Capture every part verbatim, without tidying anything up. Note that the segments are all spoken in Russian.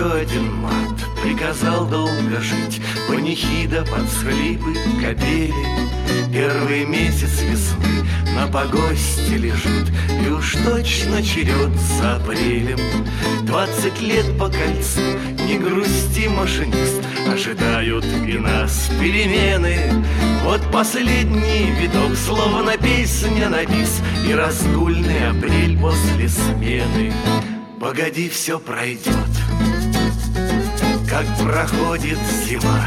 еще один мат приказал долго жить. Панихида под всхлипы капели. Первый месяц весны на погосте лежит, и уж точно черед за апрелем. Двадцать лет по кольцу, не грусти, машинист, ожидают и нас перемены. Вот последний виток, словно песня на бис, и разгульный апрель после смены. Погоди, все пройдет, как проходит зима,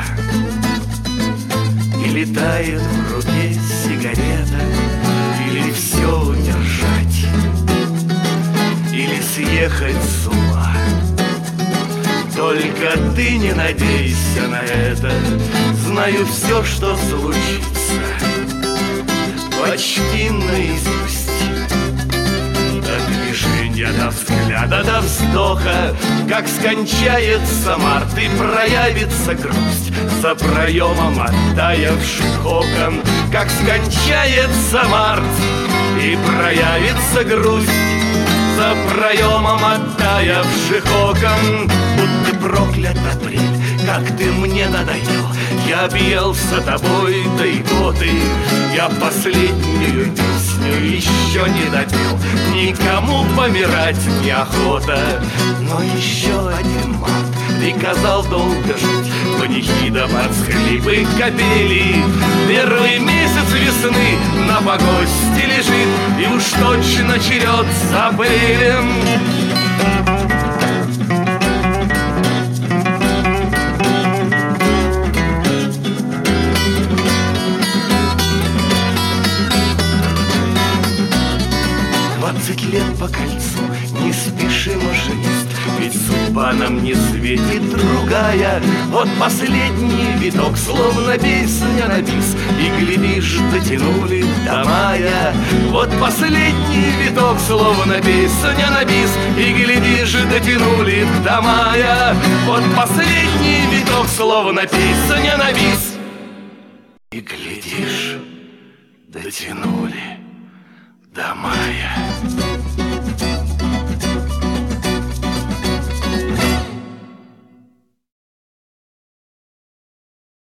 и летает в руке сигарета. Или все удержать, или съехать с ума. Только ты не надейся на это. Знаю все, что случится, почти наизусть. До движения, до взгляда, до вздоха, как скончается март и проявится грусть за проемом оттаявших окон. Как скончается март и проявится грусть за проемом оттаявших окон. Будь ты проклят, апрель, как ты мне надоел. Я объелся тобой, да и то ты. Я последнюю песню еще не допел. Никому помирать неохота. Но еще один мат приказал долго жить. Панихида под всхлипы капели. Первый месяц весны на погосте лежит, и уж точно черед за апрелем. Двадцать лет по кольцу, не спеши, машинист, ведь судьба нам не светит другая. Вот последний виток, словно песня на бис, и, глядишь, дотянули до мая. Вот последний виток, словно песня на бис, и, глядишь, дотянули до мая. Вот последний виток, словно песня на бис, и, глядишь, дотянули до мая.